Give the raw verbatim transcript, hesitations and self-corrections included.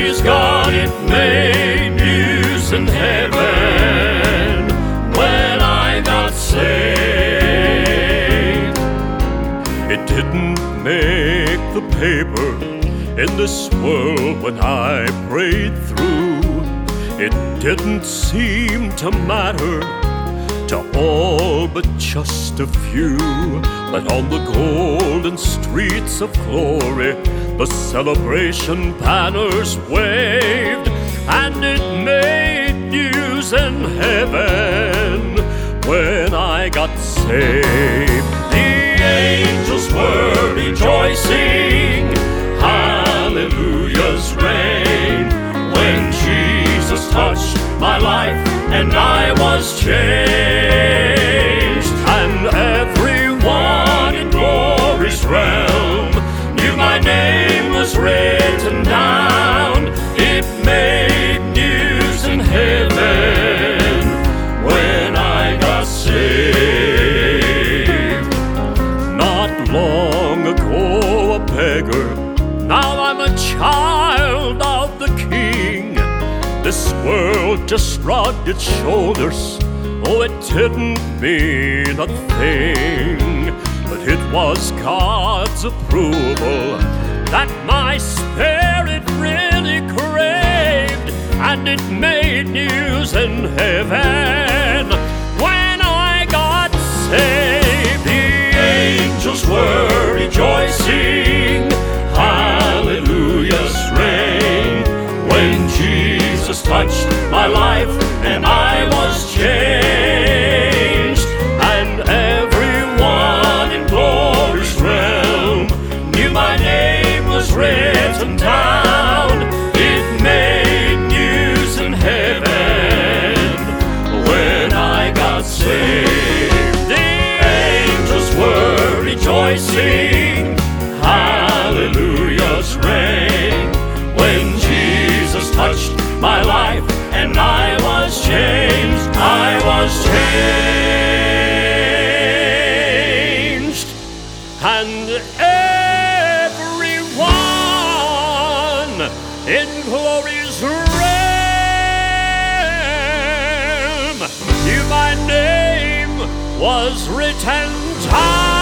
praise God, it made news in heaven when I got saved. It didn't make the paper in this world when I prayed through. It didn't seem to matter to all but just a few. But on the golden streets of glory, the celebration banners waved, and it made news in heaven when I got saved. The angels were rejoicing, hallelujahs rang, when Jesus touched my life and I was changed. And everyone in glory's realm knew my name was written down. It made news in heaven when I got saved. Not long ago a beggar, now I'm a child of the King. This world just shrugged its shoulders, oh, it didn't mean a thing. But it was God's approval that my spirit really craved, and it made news in heaven when I got saved. The angels were rejoicing, hallelujahs rang, when Jesus touched my life and I was changed. And everyone in glory's realm knew my name was written down. It made news in heaven when I got saved. The angels were rejoicing, hallelujahs rang, when Jesus touched my life and I was changed. I was changed. And everyone in glory's realm knew my name was written down.